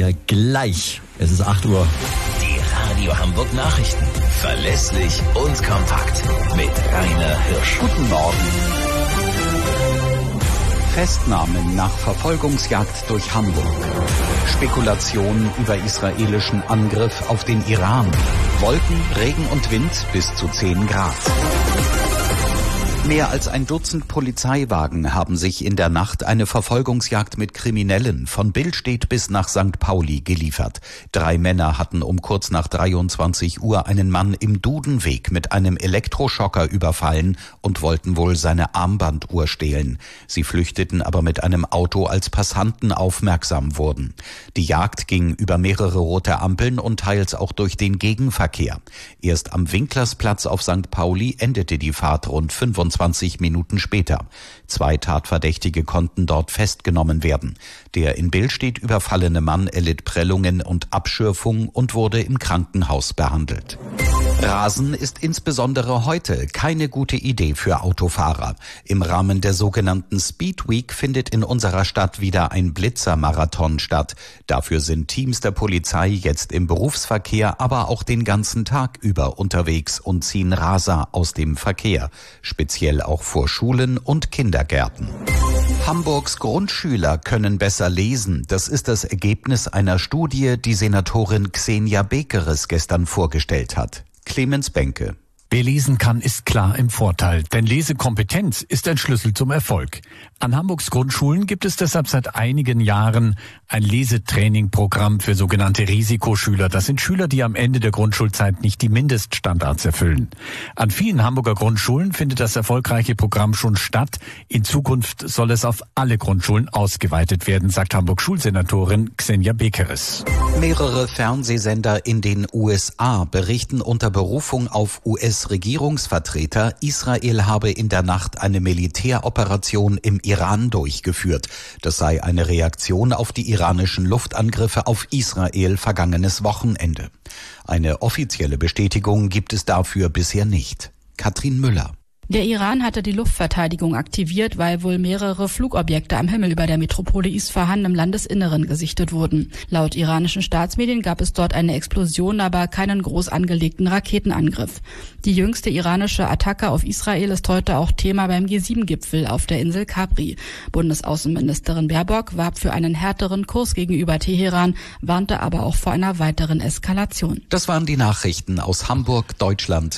wir gleich. Es ist 8 Uhr. Die Radio Hamburg Nachrichten. Verlässlich und kompakt. Mit Rainer Hirsch. Guten Morgen. Festnahmen nach Verfolgungsjagd durch Hamburg. Spekulation über israelischen Angriff auf den Iran. Wolken, Regen und Wind bis zu 10 Grad. Mehr als ein Dutzend Polizeiwagen haben sich in der Nacht eine Verfolgungsjagd mit Kriminellen von Billstedt bis nach St. Pauli geliefert. 3 Männer hatten um kurz nach 23 Uhr einen Mann im Dudenweg mit einem Elektroschocker überfallen und wollten wohl seine Armbanduhr stehlen. Sie flüchteten aber mit einem Auto, als Passanten aufmerksam wurden. Die Jagd ging über mehrere rote Ampeln und teils auch durch den Gegenverkehr. Erst am Winklersplatz auf St. Pauli endete die Fahrt rund 25 Minuten später. 2 Tatverdächtige konnten dort festgenommen werden. Der in Billstedt überfallene Mann erlitt Prellungen und Abschürfung und wurde im Krankenhaus behandelt. Rasen ist insbesondere heute keine gute Idee für Autofahrer. Im Rahmen der sogenannten Speed Week findet in unserer Stadt wieder ein Blitzermarathon statt. Dafür sind Teams der Polizei jetzt im Berufsverkehr, aber auch den ganzen Tag über unterwegs und ziehen Raser aus dem Verkehr. Speziell auch vor Schulen und Kindergärten. Hamburgs Grundschüler können besser lesen. Das ist das Ergebnis einer Studie, die Senatorin Xenia Bekeres gestern vorgestellt hat. Clemens Benke. Wer lesen kann, ist klar im Vorteil, denn Lesekompetenz ist ein Schlüssel zum Erfolg. An Hamburgs Grundschulen gibt es deshalb seit einigen Jahren ein Lesetrainingprogramm für sogenannte Risikoschüler. Das sind Schüler, die am Ende der Grundschulzeit nicht die Mindeststandards erfüllen. An vielen Hamburger Grundschulen findet das erfolgreiche Programm schon statt. In Zukunft soll es auf alle Grundschulen ausgeweitet werden, sagt Hamburgs Schulsenatorin Xenia Bekeres. Mehrere Fernsehsender in den USA berichten unter Berufung auf US-Regierungsvertreter, Israel habe in der Nacht eine Militäroperation im Iran durchgeführt. Das sei eine Reaktion auf die iranischen Luftangriffe auf Israel vergangenes Wochenende. Eine offizielle Bestätigung gibt es dafür bisher nicht. Katrin Müller. Der Iran hatte die Luftverteidigung aktiviert, weil wohl mehrere Flugobjekte am Himmel über der Metropole Isfahan im Landesinneren gesichtet wurden. Laut iranischen Staatsmedien gab es dort eine Explosion, aber keinen groß angelegten Raketenangriff. Die jüngste iranische Attacke auf Israel ist heute auch Thema beim G7-Gipfel auf der Insel Capri. Bundesaußenministerin Baerbock warb für einen härteren Kurs gegenüber Teheran, warnte aber auch vor einer weiteren Eskalation. Das waren die Nachrichten aus Hamburg, Deutschland